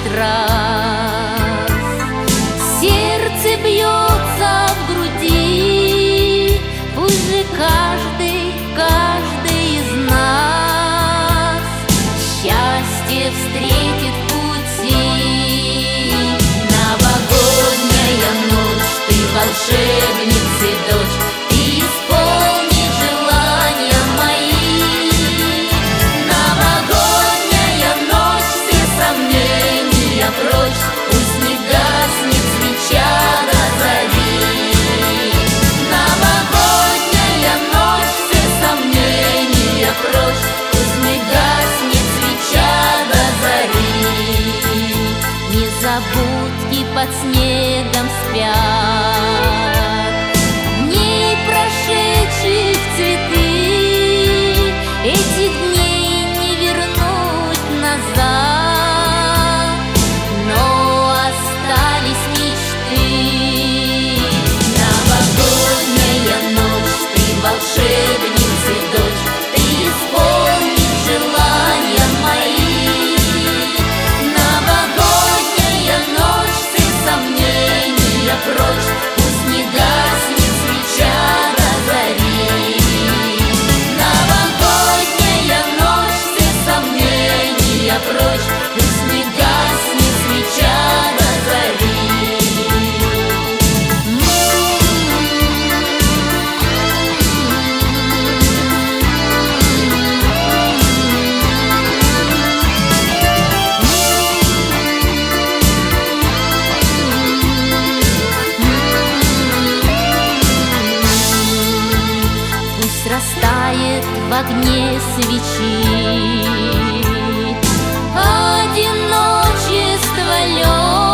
раз. Сердце бьется в груди, пусть же каждый из нас счастье встретит в пути. Новогодняя ночь, ты волшебница, дочь, ты исполни желания мои. Новогодняя ночь, все сомнения прочь, пусть не гаснет свеча до зари. Новогодняя ночь, все сомнения прочь, пусть не гаснет свеча до зари. Незабудки под снегом спят, дней прошедших цветы, этих дней не вернуть назад, но остались мечты. Новогодняя ночь, ты волшебница, дочь, ты исполнишь желания мои. Новогодняя ночь, все сомнения прочь, пусть не гаснет свеча до зари. Новогодняя ночь, все сомнения прочь, пусть не гаснет свеча до зари. Пусть растает в огне свечи одиночество лёг.